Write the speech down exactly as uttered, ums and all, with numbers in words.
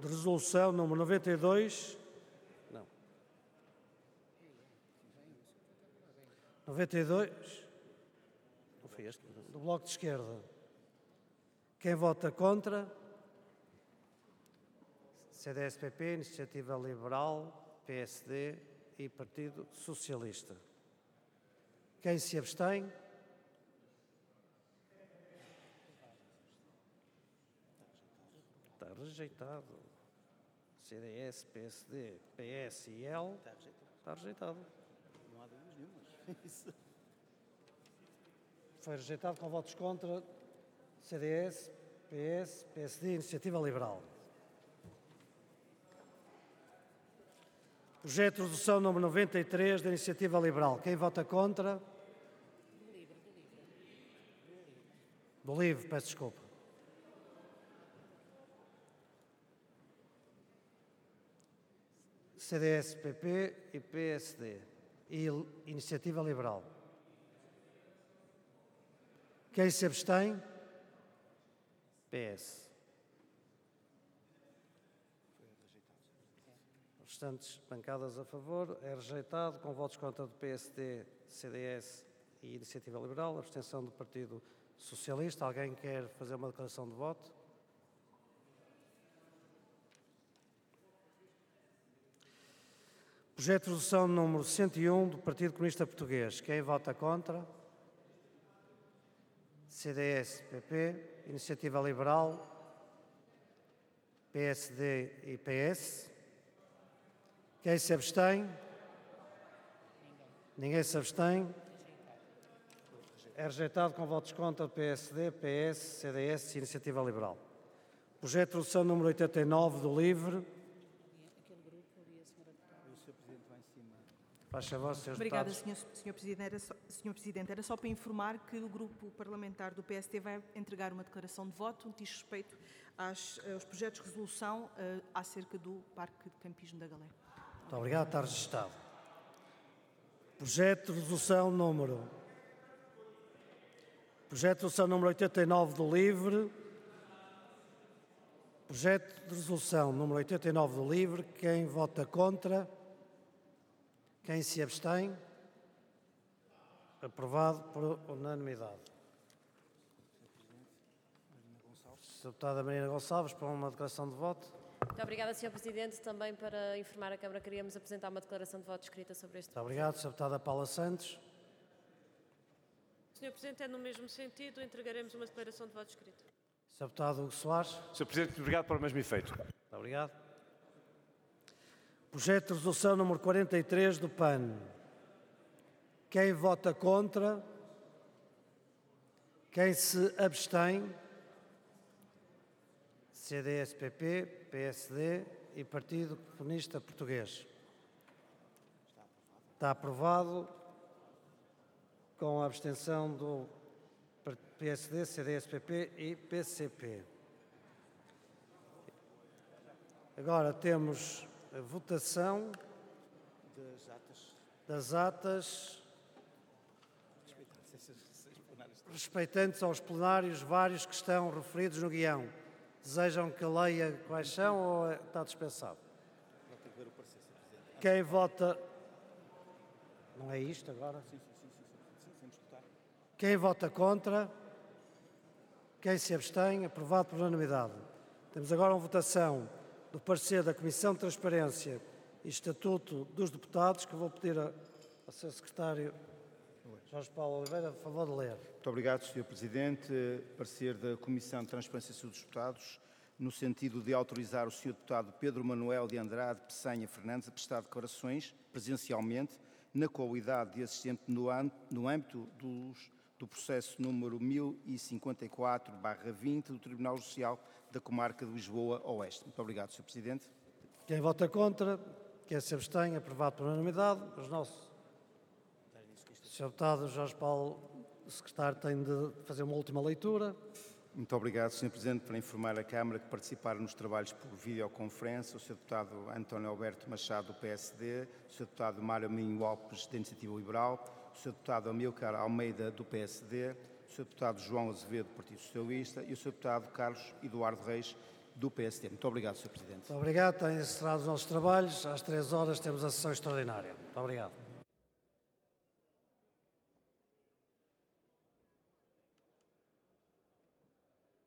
de resolução número noventa e dois, não, noventa e dois, não foi este, do Bloco de Esquerda. Quem vota contra? C D S P P, Iniciativa Liberal, P S D e Partido Socialista. Quem se abstém? Está rejeitado. C D S, P S D, P S e L. Está rejeitado. Está rejeitado. Não há dúvidas nenhumas. Foi rejeitado com votos contra C D S, P S, P S D e Iniciativa Liberal. Projeto de resolução número noventa e três da Iniciativa Liberal. Quem vota contra? Do LIVRE. Do LIVRE, peço desculpa. C D S P P e P S D e Iniciativa Liberal. Quem se abstém? P S. Restantes bancadas a favor. É rejeitado com votos contra do P S D, C D S e Iniciativa Liberal. Abstenção do Partido Socialista. Alguém quer fazer uma declaração de voto? Projeto de resolução número cento e um do Partido Comunista Português. Quem vota contra? C D S, P P, Iniciativa Liberal, P S D e P S. Quem se abstém? Ninguém. Ninguém se abstém. É rejeitado com votos contra P S D, P S, C D S e Iniciativa Liberal. Projeto de resolução número oitenta e nove do LIVRE. Faz favor, senhores Obrigada, deputados. senhor, senhor, Presidente. Era só, senhor Presidente. Era só para informar que o Grupo Parlamentar do P S D vai entregar uma declaração de voto no que diz respeito às, aos projetos de resolução uh, acerca do Parque de Campismo da Galé. Muito obrigado, está registado. Projeto de resolução número... Projeto de resolução número oitenta e nove do LIVRE. Projeto de resolução número oitenta e nove do LIVRE. Quem vota contra? Quem se abstém? Aprovado por unanimidade. senhora Deputada Marina Gonçalves, para uma declaração de voto. Muito obrigada, senhor Presidente. Também para informar a Câmara, queríamos apresentar uma declaração de voto escrita sobre este. Muito obrigado, senhora Deputada Paula Santos. senhor Presidente, é no mesmo sentido, entregaremos uma declaração de voto escrita. senhor Deputado Hugo Soares. senhor Presidente, obrigado para o mesmo efeito. Muito obrigado. Projeto de resolução número quarenta e três do P A N. Quem vota contra? Quem se abstém? C D S P P, P S D e Partido Comunista Português. Está aprovado com a abstenção do P S D, C D S P P e P C P. Agora temos a votação das atas, das atas respeitantes aos plenários vários que estão referidos no guião. Desejam que leia quais são ou está dispensado? Quem vota... Não é isto agora? Sim, sim, sim, sim, sim, sem disputar. Quem vota contra? Quem se abstém? Aprovado por unanimidade. Temos agora uma votação do parecer da Comissão de Transparência e Estatuto dos Deputados, que vou pedir a, ao senhor Secretário Jorge Paulo Oliveira, a favor de ler. Muito obrigado, senhor Presidente. Parecer da Comissão de Transparência dos Deputados, no sentido de autorizar o senhor Deputado Pedro Manuel de Andrade Peçanha Fernandes a prestar declarações presencialmente na qualidade de assistente no âmbito dos, do processo número mil e cinquenta e quatro barra vinte do Tribunal Judicial da Comarca de Lisboa Oeste. Muito obrigado, senhor Presidente. Quem vota contra? Quem se abstém? Aprovado por unanimidade. Os nossos... O senhor Deputado Jorge Paulo, o Secretário, tem de fazer uma última leitura. Muito obrigado, senhor Presidente, para informar a Câmara que participaram nos trabalhos por videoconferência o senhor Deputado António Alberto Machado, do P S D, o senhor Deputado Mário Minho Lopes, da Iniciativa Liberal, o senhor Deputado Amílcar Almeida, do P S D, o senhor Deputado João Azevedo, do Partido Socialista, e o senhor Deputado Carlos Eduardo Reis, do P S D. Muito obrigado, senhor Presidente. Muito obrigado. Têm encerrado os nossos trabalhos. Às três horas temos a sessão extraordinária. Muito obrigado.